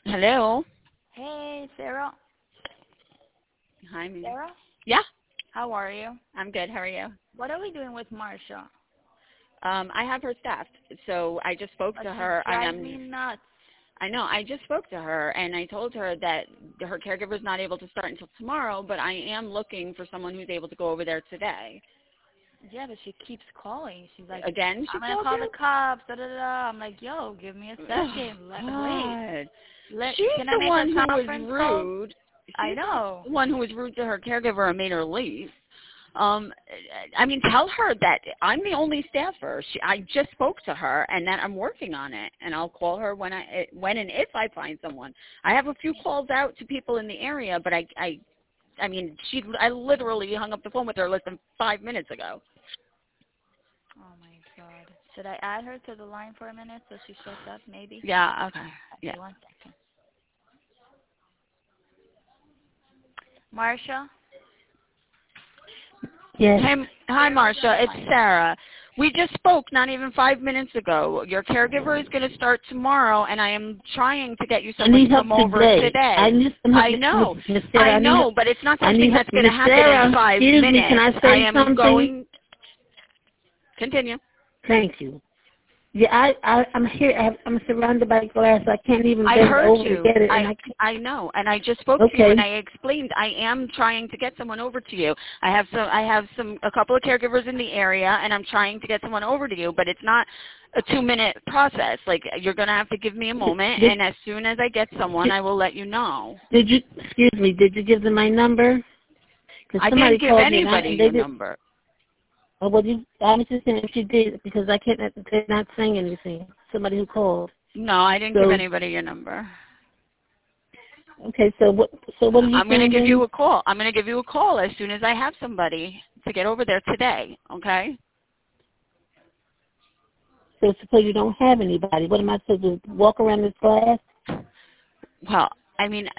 Hello. Hey, Sarah. Hi, me. Sarah? Yeah, How are you? I'm good. How are you? What are we doing with Marsha? I have her staffed, so I just spoke But to she her, and drives me nuts. I know, I just spoke to her, and I told her that her caregiver's not able to start until tomorrow, but I am looking for someone who's able to go over there today. Yeah, but she keeps calling. She's like, Again, she I'm going to called call you? the cops, da-da-da. I'm like, yo, give me a second. God. Wait. She's Can I the make one a who was conference call? rude. I She's know. the one who was rude to her caregiver and made her leave. I mean, tell her that I'm the only staffer. I just spoke to her, and that I'm working on it, and I'll call her when and if I find someone. I have a few calls out to people in the area, but I mean, I literally hung up the phone with her less than 5 minutes ago. Oh, my God. Should I add her to the line for a minute so she shuts up, maybe? Yeah. Okay. Yeah. Okay, 1 second. Marsha? Yes. Hi, Marcia. It's Sarah. We just spoke not even 5 minutes ago. Your caregiver is going to start tomorrow, and I am trying to get you I someone need to help come over today. today. I need some help. I know. Miss Sarah, I know, but it's not something that's going to Miss happen Sarah, in 5 excuse minutes. me, can I I say am something? going. Continue. Thank you. Yeah, I'm here. I'm surrounded by glass. I can't even I bend heard over you. to get it. I know, and I just spoke to you, Okay. and I explained I am trying to get someone over to you. I have a couple of caregivers in the area, and I'm trying to get someone over to you, but it's not a 2-minute process. Like, you're gonna have to give me a moment, and as soon as I get someone, I will let you know. Excuse me, did you give them my number? I didn't give anybody your number. Oh, well, I'm just saying if you did, because they're not saying anything. Somebody who called. No, I didn't give anybody your number. Okay, so what are you saying? I'm going to give you a call. I'm going to give you a call as soon as I have somebody to get over there today, okay? So suppose you don't have anybody. What am I supposed to do, walk around this glass? Well, I mean,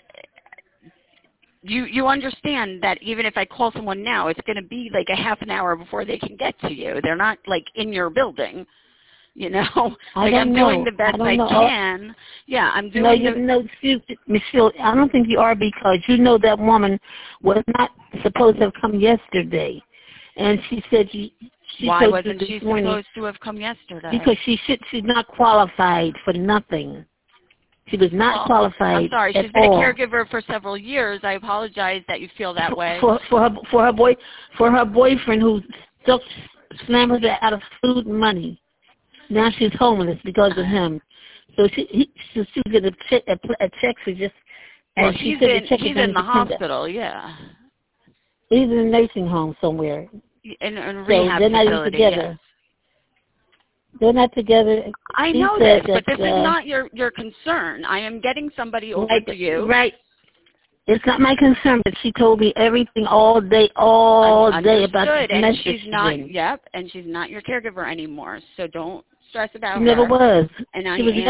you understand that even if I call someone now, it's going to be like a half an hour before they can get to you. They're not like in your building, you know. Like, I'm doing the best I can. Yeah, I'm doing excuse me, Michelle, I don't think you are, because you know that woman was not supposed to have come yesterday, and she said why wasn't she supposed to have come yesterday? Because she's not qualified for nothing. She was not qualified. I'm sorry. She's been a caregiver for several years. I apologize that you feel that way. For her boyfriend who still slammed her out of food and money. Now she's homeless because of him. So she was going to a check for just. Well, he's in the hospital. Yeah. He's in a nursing home somewhere. In a rehab facility. They're not even together. Yes. They're not together. I know this, but this is not your concern. I am getting somebody over to you. Right. It's not my concern, but she told me everything all day about this message. She's not. Yep, and she's not your caregiver anymore. So don't stress about her. She never was. And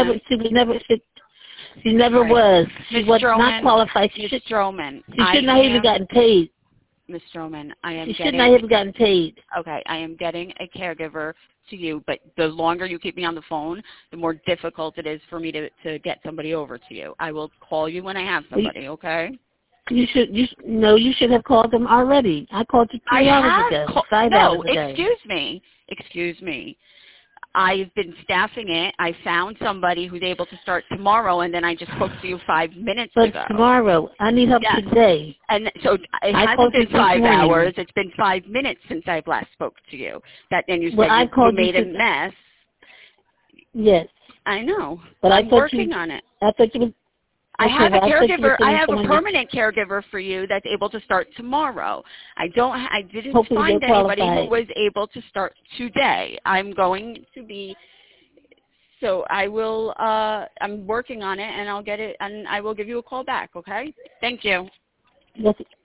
She never was. She was not qualified. Ms. Stroman. She should not even gotten paid. Ms. Stroman, she should not have gotten paid. Okay, I am getting a caregiver to you, but the longer you keep me on the phone, the more difficult it is for me to get somebody over to you. I will call you when I have somebody, okay? You should have called them already. I called you 3 hours ago, 5 hours ago. No, excuse me. I've been staffing it. I found somebody who's able to start tomorrow, and then I just spoke to you 5 minutes ago. But tomorrow, I need help today. And so it hasn't been 5 hours. It's been 5 minutes since I last spoke to you. And you said you made a mess. Yes. I know. But I'm working on it. I thought you were. I have a caregiver. I have a permanent caregiver for you that's able to start tomorrow. I didn't find anybody who was able to start today. I'm going to be. So I will. I'm working on it, and I'll get it, and I will give you a call back. Okay. Thank you. Yes.